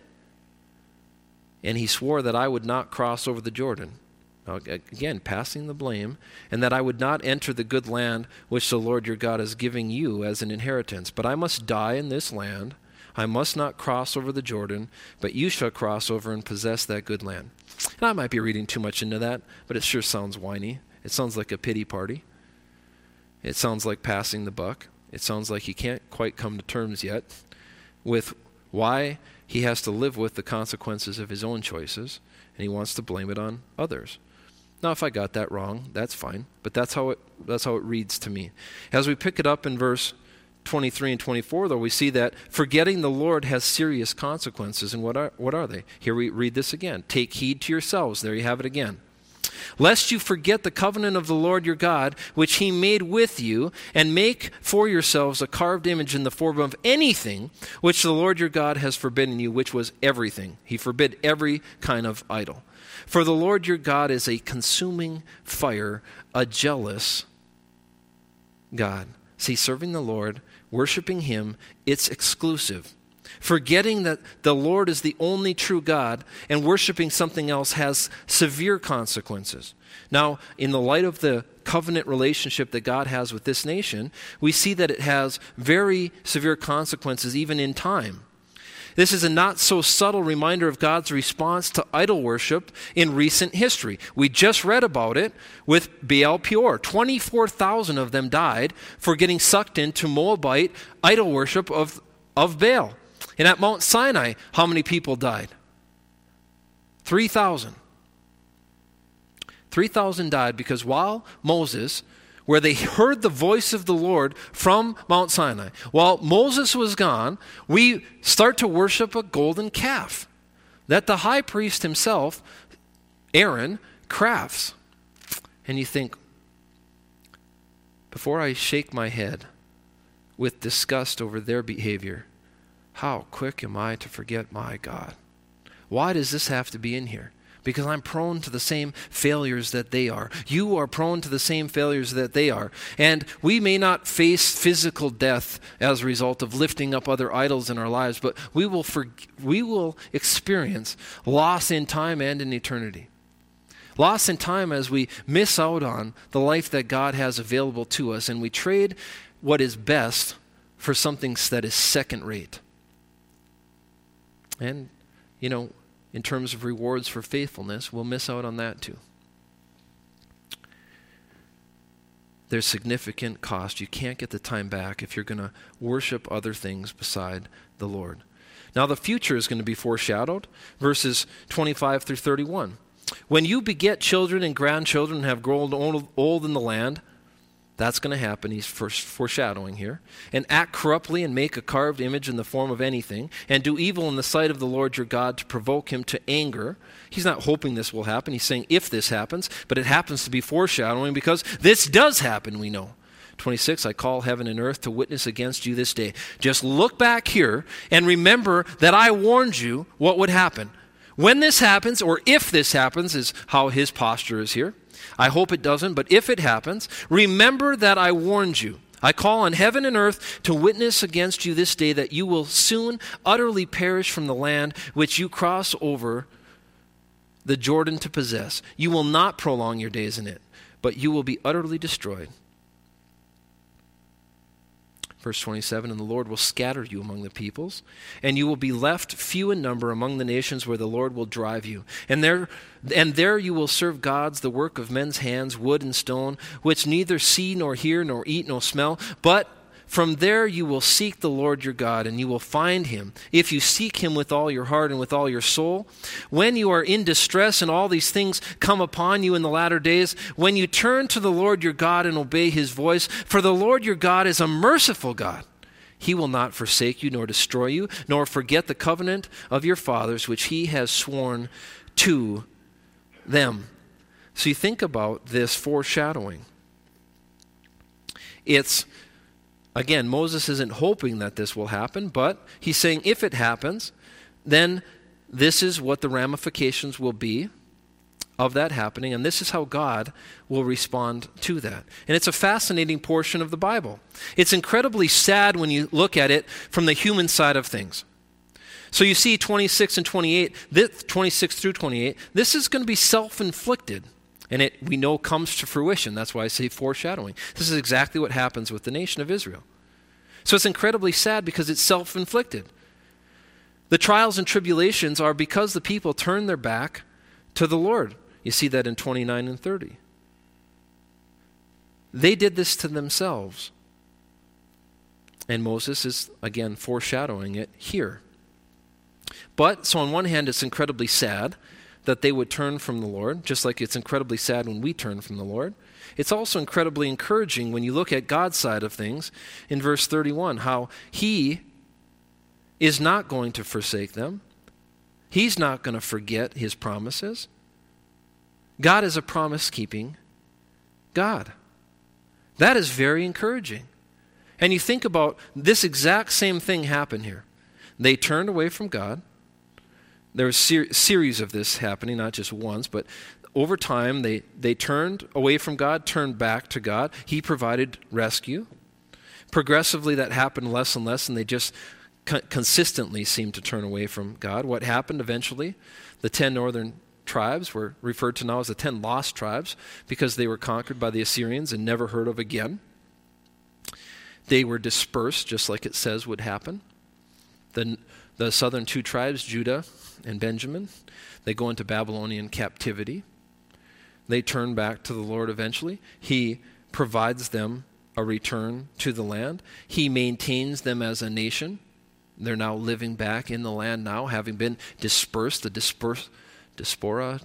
And he swore that I would not cross over the Jordan. Now, again, passing the blame, and that I would not enter the good land which the Lord your God is giving you as an inheritance. But I must die in this land. I must not cross over the Jordan, but you shall cross over and possess that good land. And I might be reading too much into that, but it sure sounds whiny. It sounds like a pity party. It sounds like passing the buck. It sounds like he can't quite come to terms yet with why he has to live with the consequences of his own choices, and he wants to blame it on others. Now, if I got that wrong, that's fine, but that's how it reads to me. As we pick it up in verse 23 and 24, though, we see that forgetting the Lord has serious consequences. And what are they? Here we read this again. Take heed to yourselves. There you have it again. Lest you forget the covenant of the Lord your God, which he made with you, and make for yourselves a carved image in the form of anything which the Lord your God has forbidden you, which was everything. He forbid every kind of idol. For the Lord your God is a consuming fire, a jealous God. See, serving the Lord, worshiping him, it's exclusive. Forgetting that the Lord is the only true God and worshiping something else has severe consequences. Now, in the light of the covenant relationship that God has with this nation, we see that it has very severe consequences even in time. This is a not so subtle reminder of God's response to idol worship in recent history. We just read about it with Baal Peor. 24,000 of them died for getting sucked into Moabite idol worship of Baal. And at Mount Sinai, how many people died? 3,000. 3,000 died because while Moses, where they heard the voice of the Lord from Mount Sinai, while Moses was gone, we start to worship a golden calf that the high priest himself, Aaron, crafts. And you think, before I shake my head with disgust over their behavior, how quick am I to forget my God? Why does this have to be in here? Because I'm prone to the same failures that they are. You are prone to the same failures that they are. And we may not face physical death as a result of lifting up other idols in our lives, but we will experience loss in time and in eternity. Loss in time as we miss out on the life that God has available to us, and we trade what is best for something that is second rate. And, in terms of rewards for faithfulness, we'll miss out on that too. There's significant cost. You can't get the time back if you're going to worship other things beside the Lord. Now the future is going to be foreshadowed, verses 25 through 31. When you beget children and grandchildren and have grown old in the land, that's going to happen. He's foreshadowing here. And act corruptly and make a carved image in the form of anything, and do evil in the sight of the Lord your God to provoke him to anger. He's not hoping this will happen. He's saying if this happens, but it happens to be foreshadowing because this does happen, we know. 26, I call heaven and earth to witness against you this day. Just look back here and remember that I warned you what would happen. when this happens, or if this happens, is how his posture is here. I hope it doesn't, but if it happens, remember that I warned you. I call on heaven and earth to witness against you this day that you will soon utterly perish from the land which you cross over the Jordan to possess. You will not prolong your days in it, but you will be utterly destroyed. Verse 27, and the Lord will scatter you among the peoples, and you will be left few in number among the nations where the Lord will drive you. And there you will serve gods, the work of men's hands, wood and stone, which neither see nor hear nor eat nor smell. But from there you will seek the Lord your God, and you will find him, if you seek him with all your heart and with all your soul. When you are in distress and all these things come upon you in the latter days, when you turn to the Lord your God and obey his voice, for the Lord your God is a merciful God. He will not forsake you nor destroy you, nor forget the covenant of your fathers, which he has sworn to them. So you think about this foreshadowing. Again, Moses isn't hoping that this will happen, but he's saying if it happens, then this is what the ramifications will be of that happening, and this is how God will respond to that. And it's a fascinating portion of the Bible. It's incredibly sad when you look at it from the human side of things. So you see 26 and 28, 26 through 28, this is going to be self-inflicted. And it, we know, comes to fruition. That's why I say foreshadowing. This is exactly what happens with the nation of Israel. So it's incredibly sad because it's self-inflicted. The trials and tribulations are because the people turn their back to the Lord. You see that in 29 and 30. They did this to themselves. And Moses is, again, foreshadowing it here. But, so on one hand, it's incredibly sad that they would turn from the Lord, just like it's incredibly sad when we turn from the Lord. It's also incredibly encouraging when you look at God's side of things in verse 31, how he is not going to forsake them. He's not going to forget his promises. God is a promise-keeping God. That is very encouraging. And you think about this exact same thing happened here. They turned away from God. There was a series of this happening, not just once, but over time they turned away from God, turned back to God. He provided rescue. Progressively that happened less and less, and they just consistently seemed to turn away from God. What happened eventually? The 10 northern tribes were referred to now as the 10 lost tribes because they were conquered by the Assyrians and never heard of again. They were dispersed, just like it says would happen. The southern 2 tribes, Judah and Benjamin, they go into Babylonian captivity. They turn back to the Lord eventually. He provides them a return to the land. He maintains them as a nation. They're now living back in the land now, having been dispersed. The diaspora.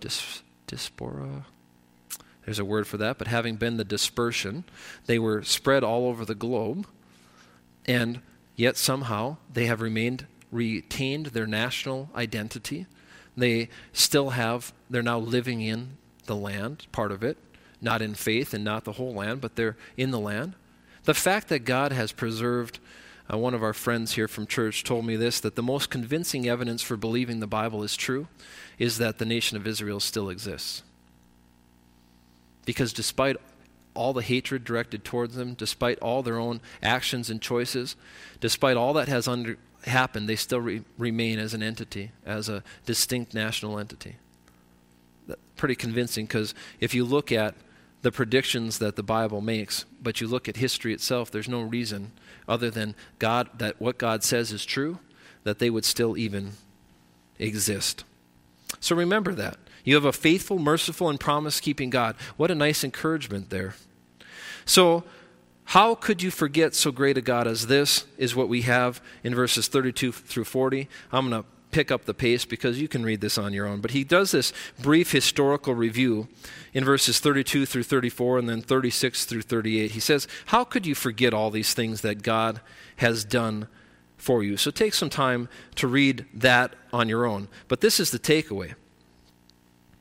There's a word for that, but having been the dispersion, they were spread all over the globe, and yet somehow they have retained their national identity. They're now living in the land, part of it, not in faith and not the whole land, but they're in the land. The fact that God has preserved, one of our friends here from church told me this, that the most convincing evidence for believing the Bible is true is that the nation of Israel still exists. Because despite all the hatred directed towards them, despite all their own actions and choices, despite all that has happened, they still remain as an entity, as a distinct national entity. That's pretty convincing, because if you look at the predictions that the Bible makes, but you look at history itself, there's no reason other than God, that what God says is true, that they would still even exist. So remember that. You have a faithful, merciful, and promise-keeping God. What a nice encouragement there. So, how could you forget so great a God as this is what we have in verses 32 through 40. I'm going to pick up the pace because you can read this on your own. But he does this brief historical review in verses 32 through 34 and then 36 through 38. He says, how could you forget all these things that God has done for you? So take some time to read that on your own. But this is the takeaway.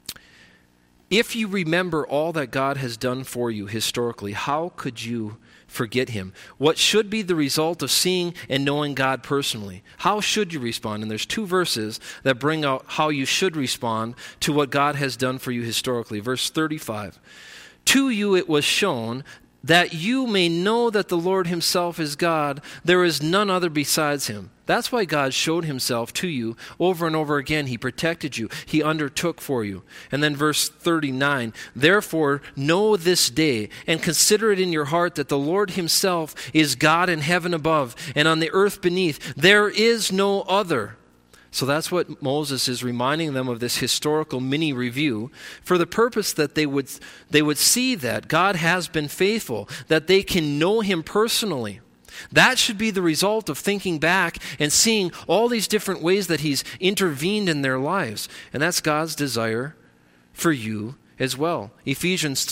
If you remember all that God has done for you historically, how could you forget him. What should be the result of seeing and knowing God personally? How should you respond? And there's 2 verses that bring out how you should respond to what God has done for you historically. Verse 35. To you it was shown that you may know that the Lord himself is God. There is none other besides him. That's why God showed himself to you over and over again. He protected you. He undertook for you. And then verse 39, therefore know this day and consider it in your heart that the Lord himself is God in heaven above and on the earth beneath. There is no other. So that's what Moses is reminding them of, this historical mini review, for the purpose that they would see that God has been faithful, that they can know him personally. That should be the result of thinking back and seeing all these different ways that he's intervened in their lives. And that's God's desire for you as well. Ephesians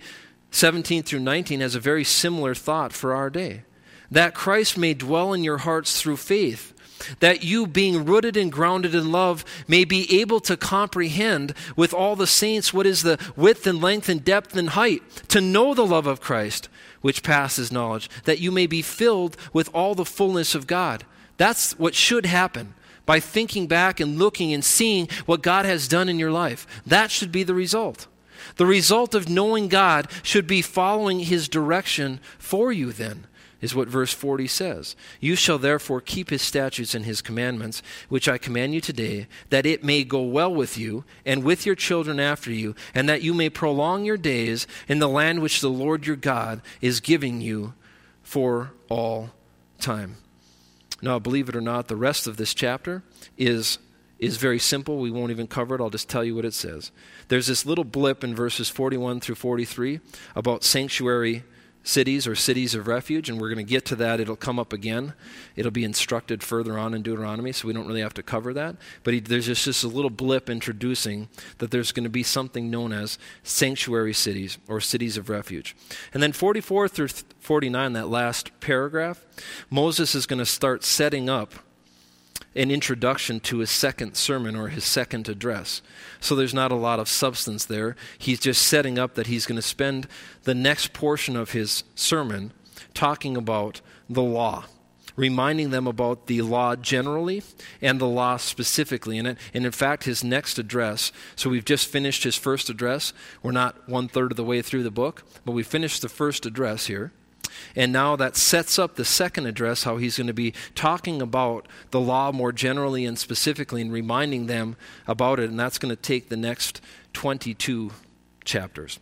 3:17 through 19 has a very similar thought for our day. That Christ may dwell in your hearts through faith, that you, being rooted and grounded in love, may be able to comprehend with all the saints what is the width and length and depth and height, to know the love of Christ, which passes knowledge, that you may be filled with all the fullness of God. That's what should happen by thinking back and looking and seeing what God has done in your life. That should be the result. The result of knowing God should be following his direction for you then, is what verse 40 says. You shall therefore keep his statutes and his commandments, which I command you today, that it may go well with you and with your children after you, and that you may prolong your days in the land which the Lord your God is giving you for all time. Now, believe it or not, the rest of this chapter is very simple. We won't even cover it. I'll just tell you what it says. There's this little blip in verses 41 through 43 about sanctuary cities or cities of refuge, and we're going to get to that. It'll come up again. It'll be instructed further on in Deuteronomy, so we don't really have to cover that. But there's just a little blip introducing that there's going to be something known as sanctuary cities or cities of refuge. And then 44 through 49, that last paragraph, Moses is going to start setting up an introduction to his second sermon or his second address. So there's not a lot of substance there. He's just setting up that he's going to spend the next portion of his sermon talking about the law, reminding them about the law generally and the law specifically. And in fact, his next address, so we've just finished his first address. We're not 1/3 of the way through the book, but we finished the first address here. And now that sets up the second address, how he's going to be talking about the law more generally and specifically and reminding them about it. And that's going to take the next 22 chapters.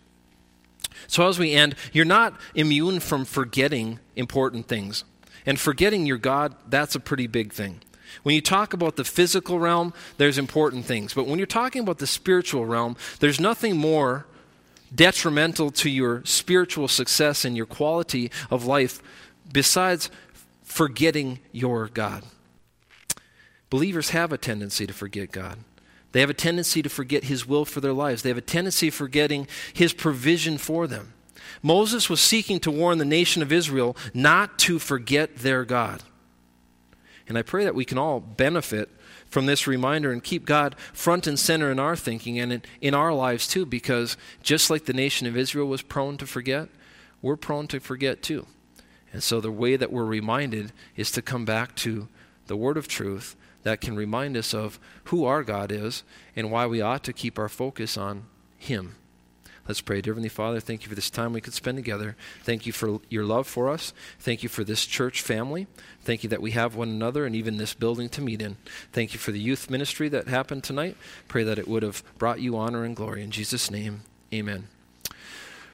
So as we end, you're not immune from forgetting important things. And forgetting your God, that's a pretty big thing. When you talk about the physical realm, there's important things. But when you're talking about the spiritual realm, there's nothing more detrimental to your spiritual success and your quality of life besides forgetting your God. Believers have a tendency to forget God. They have a tendency to forget his will for their lives. They have a tendency of forgetting his provision for them. Moses was seeking to warn the nation of Israel not to forget their God. And I pray that we can all benefit from this reminder and keep God front and center in our thinking and in our lives too, because just like the nation of Israel was prone to forget, we're prone to forget too. And so the way that we're reminded is to come back to the word of truth that can remind us of who our God is and why we ought to keep our focus on him. Let's pray. Dear Heavenly Father, thank you for this time we could spend together. Thank you for your love for us. Thank you for this church family. Thank you that we have one another and even this building to meet in. Thank you for the youth ministry that happened tonight. Pray that it would have brought you honor and glory. In Jesus' name, amen.